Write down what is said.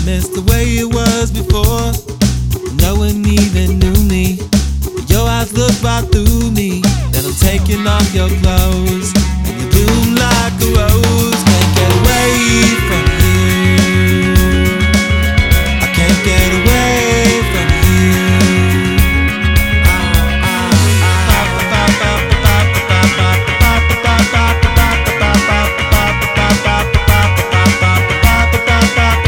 miss the way it was before. No one even knew me. Your eyes look right through me. Then I'm taking off your clothes, and you bloom like a rose.